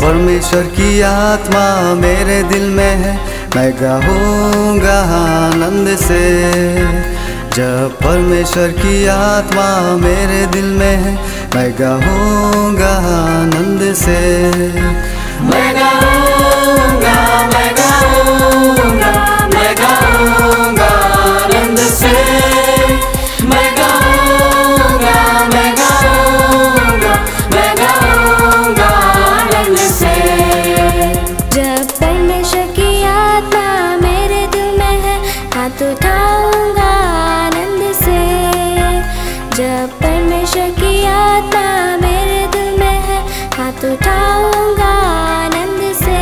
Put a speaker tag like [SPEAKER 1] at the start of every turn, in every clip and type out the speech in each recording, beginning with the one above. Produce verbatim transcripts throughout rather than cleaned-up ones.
[SPEAKER 1] परमेश्वर की आत्मा मेरे दिल में है, मैं गाऊंगा आनंद से। जब परमेश्वर की आत्मा मेरे दिल में है, मैं गाऊंगा आनंद से।
[SPEAKER 2] मैं गाऊंगा, मैं गाऊंगा, मैं गाऊंगा आनंद से। मैं गाऊंगा, मैं गाऊंगा, मैं गाऊंगा आनंद से।
[SPEAKER 3] जब परमेश्वर की आत्मा मेरे दिल में है, हाथ उठाऊंगा आनंद से। जब परमेश्वर की आत्मा मेरे दिल में है, हाथ उठाऊंगा आनंद से।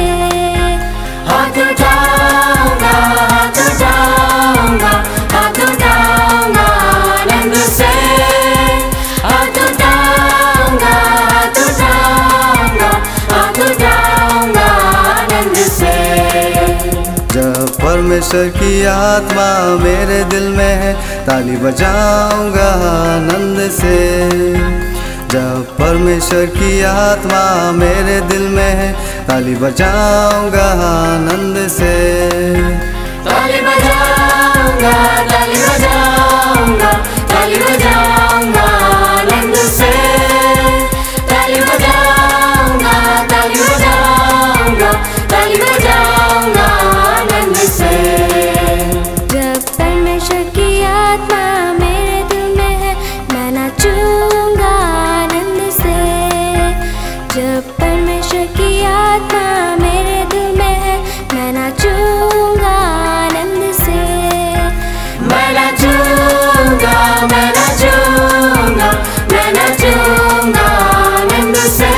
[SPEAKER 2] हाथ उठाऊंगा, हाथ उठाऊंगा, हाथ उठाऊंगा आनंद से। हाथ उठाऊंगा, हाथ उठाऊंगा, हाथ उठाऊंगा आनंद से।
[SPEAKER 1] जब परमेश्वर की आत्मा मेरे दिल में है, ताली बजाऊंगा आनंद से। जब परमेश्वर की आत्मा मेरे दिल में है, ताली बजाऊंगा आनंद से।
[SPEAKER 2] ताली बजाऊंगा, ताली बजाऊंगा, ताली बजाऊंगा आनंद से। ताली बजाऊंगा, ताली बजाऊंगा, ताली बजाऊंगा आनंद से।
[SPEAKER 3] जब परमेश्वर की आत्मा मेरे दिल में है, मैं नाचूंगा आनंद से। जब परमेश्वर की आत्मा मेरे दिल में है, मैं नाचूंगा आनंद से।
[SPEAKER 2] मैं नाचूंगा, मैं नाचूंगा, मैं नाचूंगा आनंद से।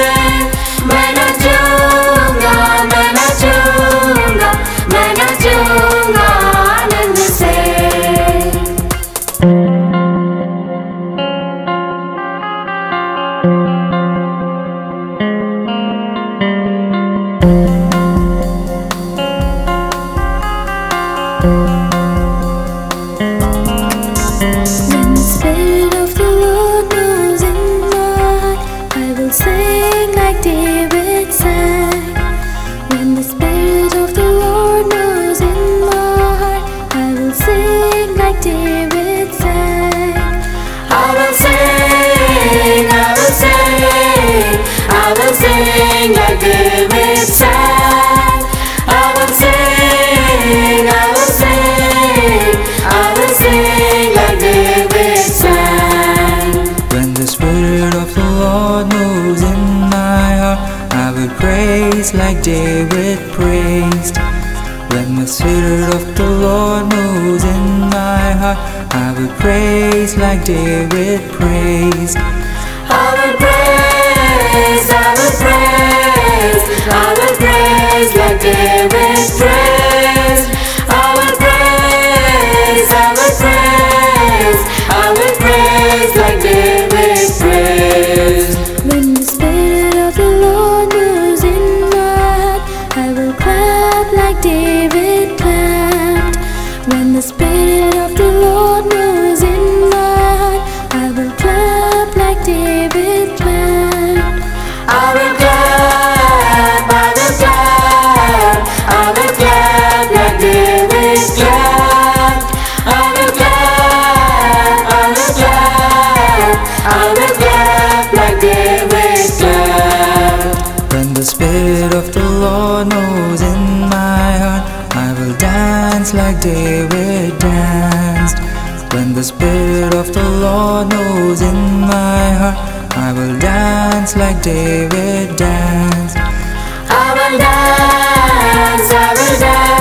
[SPEAKER 2] मैं नाचूंगा, मैं नाचूंगा, मैं नाचूंगा आनंद से।
[SPEAKER 3] When the Spirit of the Lord moves in my heart, I will sing like David sang. When the Spirit of the Lord moves in my heart, I will sing like David sang.
[SPEAKER 2] I will sing, I will sing, I will sing like David sang. I will sing, I will sing, I will sing like David sang.
[SPEAKER 4] When the Spirit of the Lord moves in my heart, I will praise like David praised. When the Spirit of the Lord moves in my heart, I will praise like David praised.
[SPEAKER 2] I will praise, I will praise, I will praise like David praised. I will praise, I will praise, I will praise like David praised.
[SPEAKER 3] When the Spirit of the Lord moves in my heart, I will clap like David clapped. When the Spirit of the Lord moves in my heart, I will clap like David clapped.
[SPEAKER 2] I will clap, I will clap, I will clap like David clapped. I will clap, I will clap, I will clap like David clapped.
[SPEAKER 4] When the Spirit of the Lord moves in my heart, I will dance like David danced. When the Spirit of the Lord moves in my heart, I will dance like David danced.
[SPEAKER 2] I will dance, I will dance.